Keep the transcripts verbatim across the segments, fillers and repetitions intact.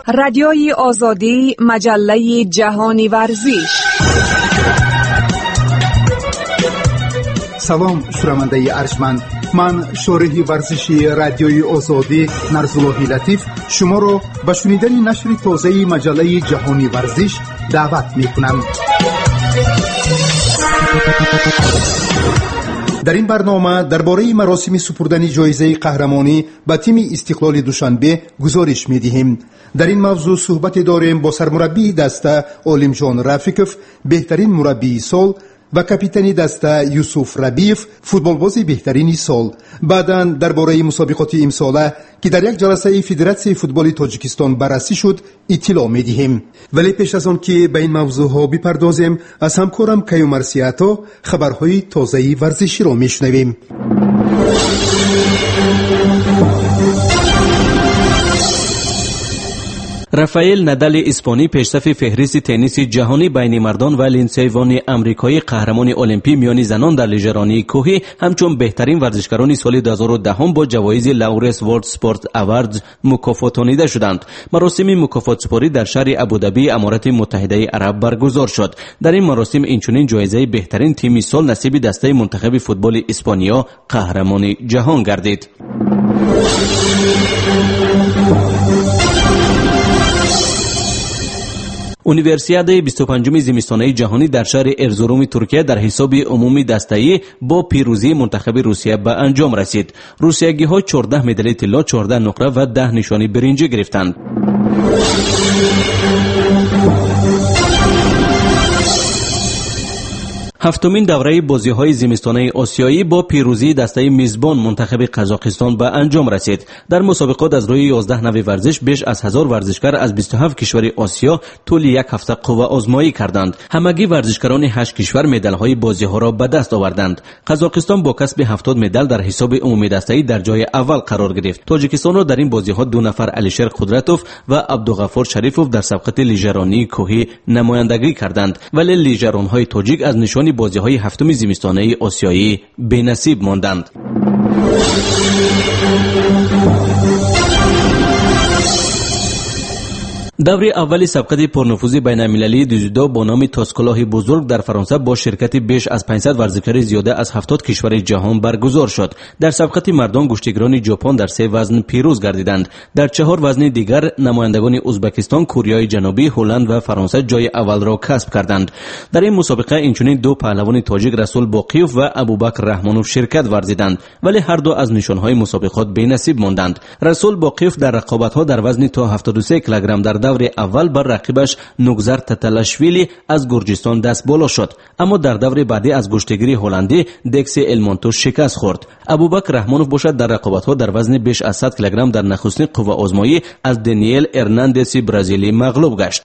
رادیوی آزادی، مجله جهانی ورزش. سلام شنونده ارجمند، من شارح ورزشی رادیوی آزادی نرزاللهی لطیف شما را به شنیدن نشر تازه مجله جهانی ورزش دعوت می‌کنم. در این برنامه درباره مراسم سپردن جایزه قهرمانی به تیم استقلال دوشنبه گزارش می‌دهیم. در این موضوع صحبت داریم با سرمربی دسته عالم جان رفیقوف، بهترین مربی سال، و کاپیتان دسته یوسف ربیف، فوتبالباز بهترین سال. بعداً درباره مسابقات امساله که در یک جلسه فدراسیون فوتبال تاجیکستان بررسی شد اطلاع می‌دهیم. ولی پیش از آن که به این موضوع ها بپردازیم، از همکارم کیومر سیاتا خبرهای تازه ورزشی را میشنویم. رافائل نادال اسپانی پیشرفت فهرست تنیس جهانی بین مردان و لیندسی وان آمریکایی قهرمان المپی میان زنان در لیژرانی کوهی همچون بهترین ورزشکاران سال دو هزار و ده با جوایز لاورس ورلد سپورت اواردز مکافاتانیده شدند. مراسم مکافات سپاری در شهر ابوظبی امارات متحده عرب برگزار شد. در این مراسم اینچنین جایزه بهترین تیم سال نصیب دسته منتخب فوتبال اسپانیا قهرمان جهان گردید. اونیورسیاد بیست و پنجم زمستانه جهانی در شهر ارزروم ترکیه در حساب عمومی دسته‌ای با پیروزی منتخب روسیه به انجام رسید. روسیه‌گی‌ها چهارده مدال طلا، چهارده نقره و ده نشانی برنجی گرفتند. هفتمین دوره بازی‌های زمستانه آسیایی با پیروزی دسته میزبان منتخب قزاقستان به انجام رسید. در مسابقات از روی یازده نوع ورزش بیش از هزار ورزشکار از بیست و هفت کشور آسیا طول یک هفته قوه آزمایی کردند. همگی ورزشکاران هشت کشور مدال‌های بازی‌ها را به دست آوردند. قزاقستان با کسب هفتاد مدال در حساب عمومی دسته‌ای در جای اول قرار گرفت. تاجیکستان را در این بازی‌ها دو نفر علیشر قدرتوف و عبدالغفور شریفوف در سبقت لیژرانی کوهی نمایندگی کردند، ولی لیژران‌های تاجیک از نشان بازی‌های هفتم زمستانه آسیایی بی‌نصیب ماندند. دوره اول سبقت پرنفوذ بین المللی دوزیدو با نام تاسکلاه بزرگ در فرانسه با شرکت بیش از پانصد ورزشکار زیاده از هفتاد کشور جهان برگزار شد. در سبقت مردان گشتیگران ژاپن در سه وزن پیروز گردیدند. در چهار وزن دیگر نمایندگان ازبکستان، کره جنوبی، هلند و فرانسه جای اول را کسب کردند. در این مسابقه اینچنین دو پهلوان تاجیک رسول باقیوف و ابوبکر رحمانوف شرکت ورزیدند، ولی هر دو از نشانهای مسابقات بی‌نصیب ماندند. رسول باقیوف در رقابت‌ها در وزن تا هفتاد و سه کیلوگرم در دور اول بر رقیبش نوگزار تتلاشویلی از گرجستان دست بالا شد، اما در دور بعدی از گشتگیری هلندی دکس المونتو شکست خورد. ابوبکر رحمانوف باشد در رقابت‌ها در وزن بیش از صد کیلوگرم در نخستین قوه آزمایی از دانیل ارناندسی برزیلی مغلوب گشت.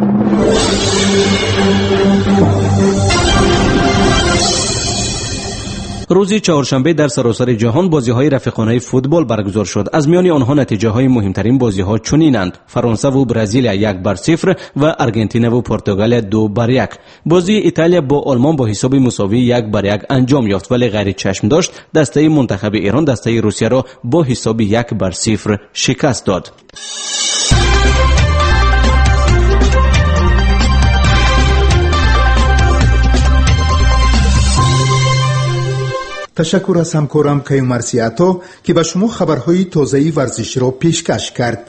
روز چهارشنبه در سراسر جهان بازی‌های رفیقانه فوتبال برگزار شد. از میان آنها نتیجه‌های مهمترین بازی‌ها چنینند: فرانسه و برزیل یک بر صفر و آرژانتین و پرتغال دو بر یک. بازی ایتالیا با آلمان با حساب مساوی یک بر یک انجام یافت، ولی غیر چشم داشت دسته منتخب ایران دسته روسیه را با حساب یک بر صفر شکست داد. تشکر از همکارم کیومر سیاتا که به شما خبرهای تازه ورزشی را پیشکش کرد.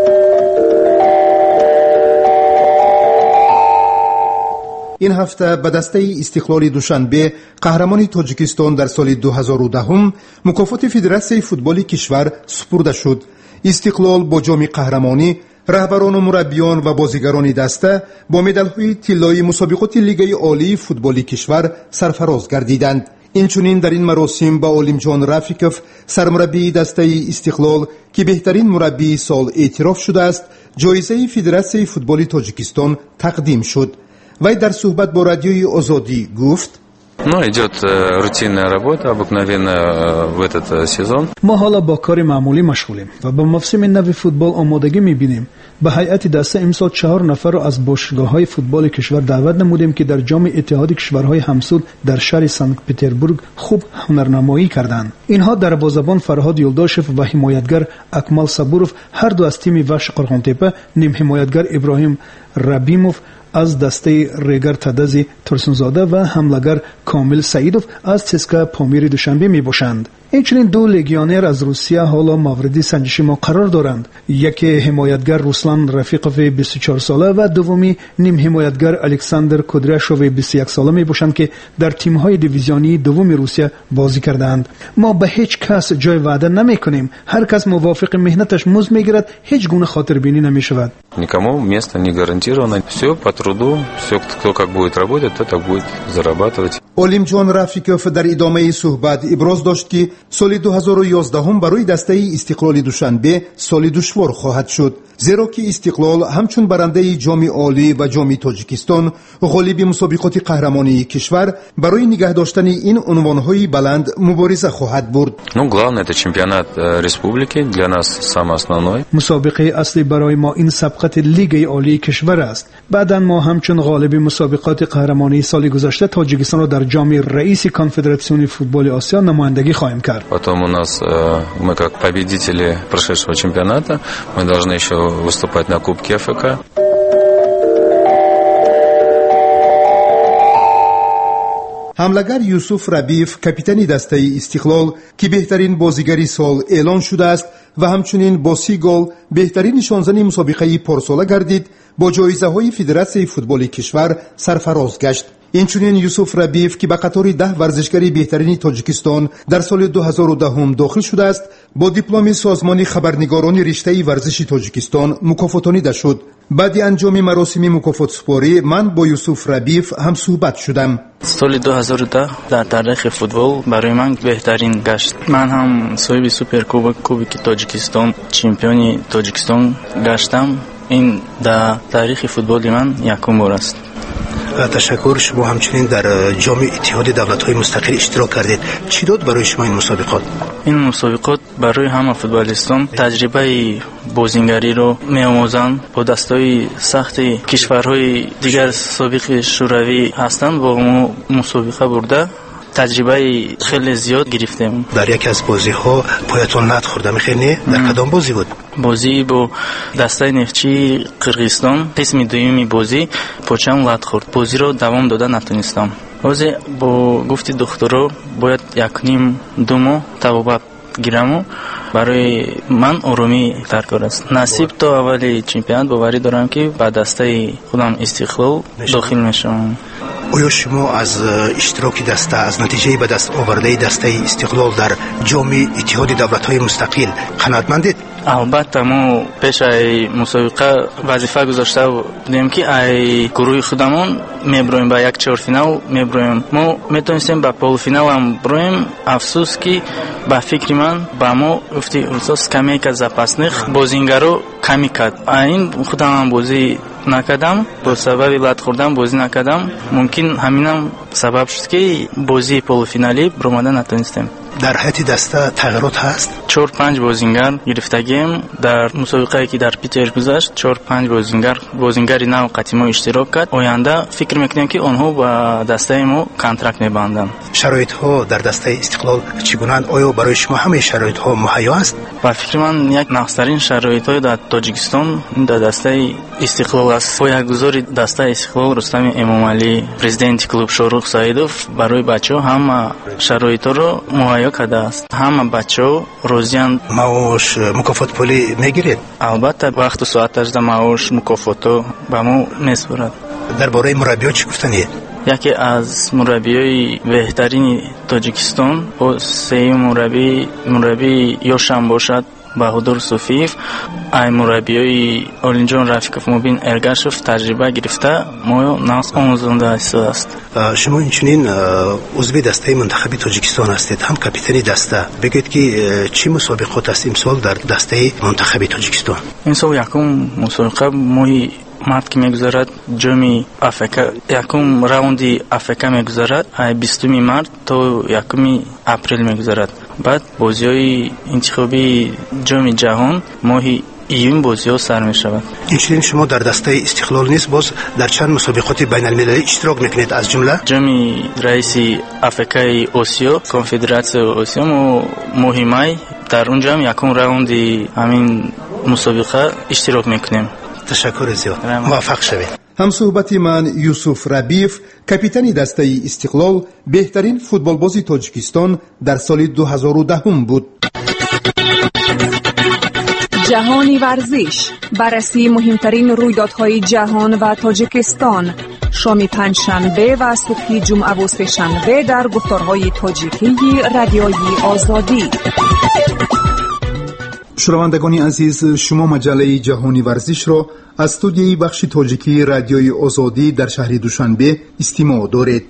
این هفته به دسته استقلال دوشنبه قهرمان تاجیکستان در سال دو هزار و ده مکافات فدراسیون فوتبال کشور سپرده شد. استقلال با جام قهرمانی رهبران و مربیان و بازیگران دسته با مدال‌های طلایی مسابقات لیگ عالی فوتبال کشور سرفراز گردیدند. اینچنین در این مراسم با عالم جان رفیقوف سرمربی دسته استقلال که بهترین مربی سال اعتراف شده است جایزه فدراسیون فوتبال تاجیکستان تقدیم شد. وی در صحبت با رادیوی آزادی گفت: Ну, идет рутинная работа, обыкновенно в этот сезон. ما حالا با کار معمولی مشغولیم و با موسم نو فوتبال آمادگی می‌بینیم. به هیئت دسته امسال چهار نفر را از باشگاه‌های فوتبال کشور دعوت نمودیم که در جام اتحاد کشورهای همسود در شهر سنت پترزبورگ خوب هنرنمایی کردند. اینها دروازه‌بان فرهاد یلداشف و حمایتگر اکمال صبورов هر دو از تیم وحش قرغانتپه، نیم حمایتگر ابراهیم ربیموف از دسته ریگر تدزی ترسونزاده و حملگر کامل سعیدوف از تسکا پامیر دوشنبه می باشند. اینچنین دو لگیونر از روسیه حالا مورد سنجش ما قرار دارند. یکی حمایتگر روسلان رفیقوف بیست و چهار ساله و دومی نیم حمایتگر الکساندر کودراشوف بیست و یک ساله می باشند که در تیم‌های دیویزیونی دوم روسیه بازی کردند. ما به هیچ کس جای وعده نمی کنیم. هر کس موافق مهنتش مزد میگیرد، هیچ گونه خاطربینی نمی شود. Никому место не гарантировано. Все по труду, все кто как будет работать, то так будет зарабатывать. олимҷон рафиков дар идомаи суҳбат иброз дошт ки соли ду ҳазору ёздаҳум барои дастаи истиқлоли душанбе соли душвор хоҳад шуд, зеро ки истиқлол ҳамчун барандаи ҷоми олӣ ва ҷоми тоҷикистон ғолиби мусобиқоти қаҳрамонии кишвар барои нигаҳ доштани ин унвонҳои баланд мубориза хоҳад бурд. Ну, главное это чемпионат республики, для нас самый основной. مسابقه اصلی برای ما این سبقت لیگ عالی کشور است. بعداً ما همچون غالب مسابقات قهرمانی سال گذشته تاجیکستان را در جام رئیس کنفدراسیون فوتبال آسیا نمایندگی خواهیم کرد. Потом у нас мы как победители прошедшего чемпионата, мы должны еще выступать на Кубке АФК. حملگر یوسف ربیف کاپیتانی دسته استقلال که بهترین بازیگری سال اعلان شده است و همچنین با سی گل بهترین نشانزن مسابقه پارساله گردید، با جایزه های فدراسیون فوتبال کشور سرفراز گشت. اینچنین یوسف ربیف که به قطار ده ورزشگری بهترین تاجیکستان در سال دو هزار و ده داخل شده است، با دیپلم سازمان خبرنگاران رشته ورزش تاجیکستان مکافاتانیده شد. بعد انجام مراسم مکافات سپاری من با یوسف ربیف هم صحبت شدم. سال دو هزار و ده در تاریخ فوتبال برای من بهترین گشت. من هم صاحب سوپر کوبک کوبک تاجیکستان، چمپیون تاجیکستان گشتم. این در تاریخ فوتبال من یکم بار است. تشکر. شما همچنین در جام اتحاد دولت‌های مستقل اشتراک کردید. چی داد برای شما این مسابقات؟ این مسابقات برای همه فوتبالیستان تجربه بازیگری رو می‌آموزند. با دستای سخت کشورهای دیگر سابق شوروی هستند و ما مسابقه برده تجربه خیلی زیاد گرفتیم. در یکی از بازی‌ها پایتون لط خورده، می‌خوانی در کدام بازی بود؟ بازی با دسته نفتچی قرغیزستان، قسم دومی بازی پاچم لط خورد. بازی رو دوام داده نتونستم. بازی با گفتی دکترا باید یک نیم دو ماه توابت گیرم. برای من آرامی درکار است. نصیب تا اولی چمپیونات باوری دارم که با دسته خودم استقلال داخل میشم. آیا شما از اشتراک دسته، از نتیجه به دست آورده دسته استقلال در جام اتحاد دولت‌های مستقل قناعتمندید؟ البته ما پیش ای مسابقه وظیفه گذاشته بودیم که ای گروه خودمون میبرویم به یک چهار فینال میبرویم. ما میتونستیم به پول فینال هم برویم. افسوس که به فکر من با ما افتی ارساس کمی که запасных بازیگرو کمی کرد. این خودم هم بازی نکردم، با سبب لط خوردن بازی نکردم. ممکن همینم سبب شد که بازی پول فینالی برآمده نتونستیم. در هیئت دسته تغییرات هست؟ چهار پنج بازیگر گرفتگیم. در مسابقه که در پیتر گذشت چهار پنج بازیگر بازیگری نو قطعی اشتراک کرد. آینده فکر میکنیم که آنها با دسته ما کنترکت میبندند. شرایط ها در دسته استقلال چگونند؟ آیا برای شما همه شرایط ها مهیا است؟ با فکر من یک نقصترین شرایط های در تاجیکستان در دسته استقلال است. پایه‌گذار دسته استقلال رستم امامعلی، پرزیدنت کلوب شاروخ سعیدوف برای بچه‌ها همه شرایط رو مهیا کرده است. همه بچه‌ها روزیان. معاش مکافات پولی میگیرید؟ البته وقت و ساعتش در معاش مکافاتو به ما میسپرد. درباره مربی‌ها چی گفتنید؟ یکی از مربیای بهترین تاجیکستان و سه مربی مربی یوشان باشد بهادر صوفیف. ای مربیای олимҷон рафиков мубин эргашев تجربه گرفته ما ناس آموزنده است. شما اینچنین عضو دسته منتخب تاجیکستان هستید، هم کاپیتان دسته. بگید که چی مسابقات است امسال در دسته منتخب تاجیکستان؟ این سال یکم مسابقه ما мард ки мегузарад ҷоми афк якум раунди афк мегузарад ай бистуми март то якуми апрел мегузарад. баъд бозиҳои интихобии ҷоми ҷаҳон моҳи июн бозиҳо сар мешавад. инчунин шумо дар дастаи истиқлол низ боз дар чанд мусобиқоти байналмилалӣ иштирок мекунед? аз ҷумла ҷоми раиси афкаи осиё, конфедератсияи осиё, мо моҳи май дар унҷа ҳам якум раунди ҳамин мусобиқа иштирок мекунем. ташаккури зиёд, муваффақ шавед. ҳамсӯҳбати ман Юсуф Рабиев, капитани дастаи истиқлол, беҳтарин футболбози Тоҷикистон дар соли ду ҳазору даҳум буд. جهانی ورزش، بررسی مهمترین رویدادهای جهان و تاجیکستان، شام پنجشنبه و صبح جمعه و سه‌شنبه در گفتارهای تاجیکی رادیوی آزادی. شنوندگان عزیز، شما مجله جهانی ورزش را از استودیوی بخش تاجیکی رادیوی آزادی در شهر دوشنبه استماع دارید.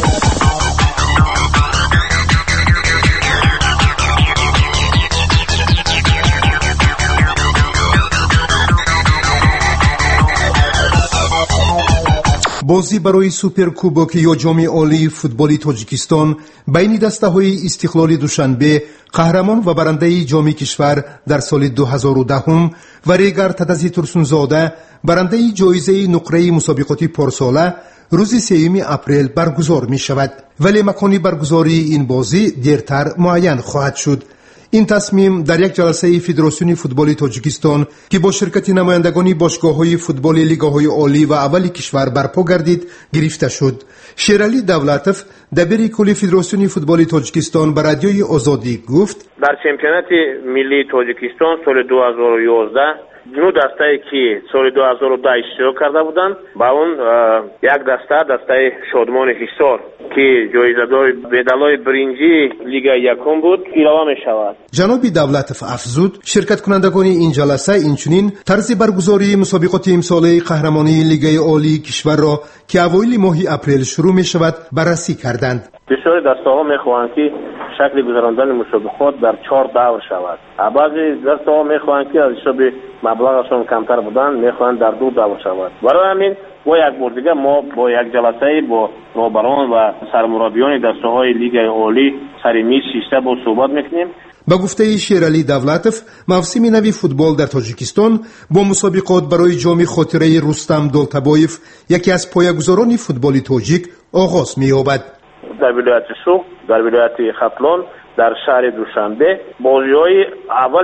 بازی برای سوپرکوبک یا جام عالی فوتبال تاجیکستان بین دسته‌های استقلال دوشنبه، قهرمان و برنده جام کشور در سال دو هزار و ده و ریگر تدزی ترسونزاده برنده جایزه نقره مسابقات پارساله روز سوم اپریل برگزار می شود، ولی مکان برگزاری این بازی دیرتر معین خواهد شد. این تصمیم در یک جلسه فدراسیون فوتبال تاجیکستان که با شرکت نمایندگان باشگاه‌های فوتبال لیگ‌های عالی و اول کشور برپا گردید گرفته شد. شیرعلی دولتوف دبیر کل فدراسیون فوتبال تاجیکستان به رادیوی آزادی گفت: در چمپیونات ملی تاجیکستان سال دو هزار و یازده نو دسته‌ای که سال دو هزار و ده اشتراک کرده بودند با اون یک دسته دسته شادمان حصار که جایزه‌دار مدال‌های برنجی لیگ یکم بود اعلام می‌شود. جناب دولتوف افزود شرکت کنندگان این جلسه اینچنین طرز برگزاری مسابقات امساله قهرمانی لیگ عالی کشور را که اوایل ماه اپریل شروع می‌شود بررسی کردند. بسیاری دسته‌ها می‌خواهند که شکل گذراندن مسابقات در چهار دور شود. بعضی دسته‌ها می‌خواهند که از حساب مبلغشون کمتر بودن می‌خواهند در دو دور شود. برای همین با یک بار دیگه ما با یک جلسه با رهبران و سرمربیان دسته‌های لیگ عالی سر میز نشسته با صحبت می‌کنیم. با گفته شیرعلی دولتوف، موسم نوی فوتبال در تاجیکستان با مسابقات برای جام خاطره رستم دولتبایف یکی از پایه‌گذاران فوتبال تاجیک آغاز می‌یابد. در ولایت سوق، در ولایت ختلان، در شهر دوشنبه بازی‌های اول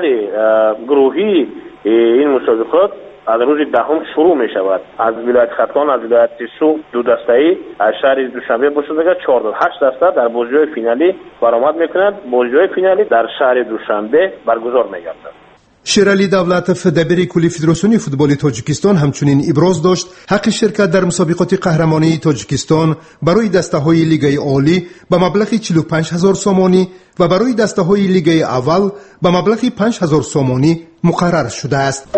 گروهی این مسابقات از روز دهم شروع می شود. از ولایت ختلان، از ولایت سوق دو دسته‌ای، از شهر دوشنبه باشد که چهارده هشت دسته در بازی‌های فینالی برآمد می‌کنند. بازی‌های فینالی در شهر دوشنبه برگزار می‌گردد. شیرعلی دولتوف دبیر کل فدراسیون فوتبال تاجیکستان همچنین ابراز داشت حق شرکت در مسابقات قهرمانی تاجیکستان برای دسته‌های لیگ عالی به مبلغ چهل و پنج هزار سومانی و برای دسته‌های لیگ اول به مبلغ پنج هزار سومانی مقرر شده است.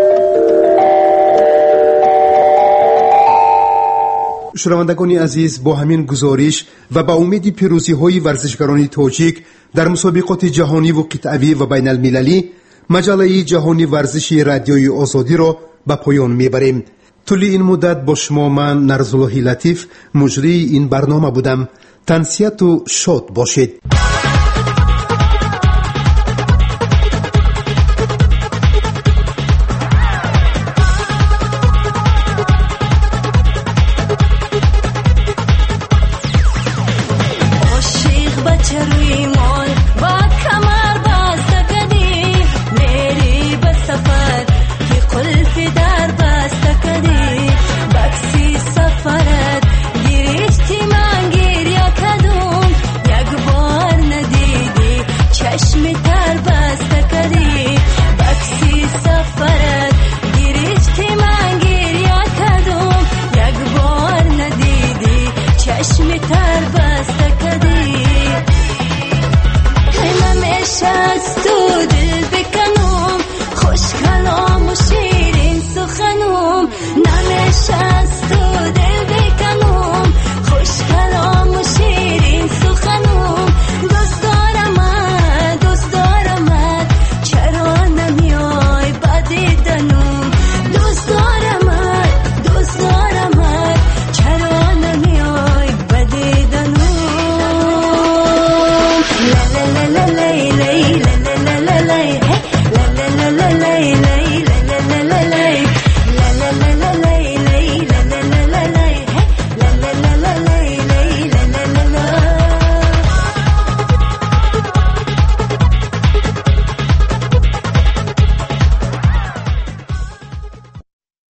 شنوندگان عزیز، با همین گزارش و با امید پیروزی‌های ورزشکاران تاجیک در مسابقات جهانی و قطعی و بین المللی، مجله جهانی ورزشی رادیوی آزادی را به پایان میبریم. طول این مدت با شما من نرزاللهی لطیف مجری این برنامه بودم. تنسیت و شاد باشید.